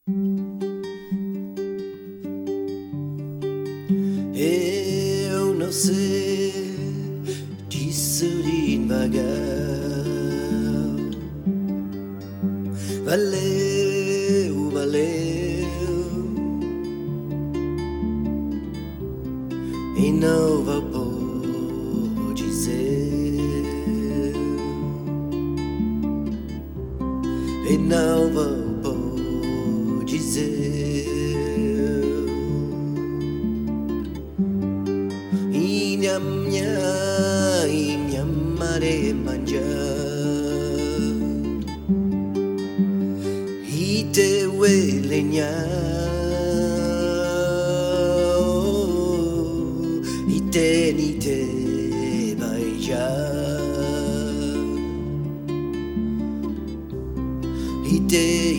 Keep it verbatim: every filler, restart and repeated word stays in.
Eu não sei disso de vagal. Valeu, valeu. E não vou dizer. E não vou dizer. Inyamnya, inyamare manja. Ite welenya, ite nite baija. Ite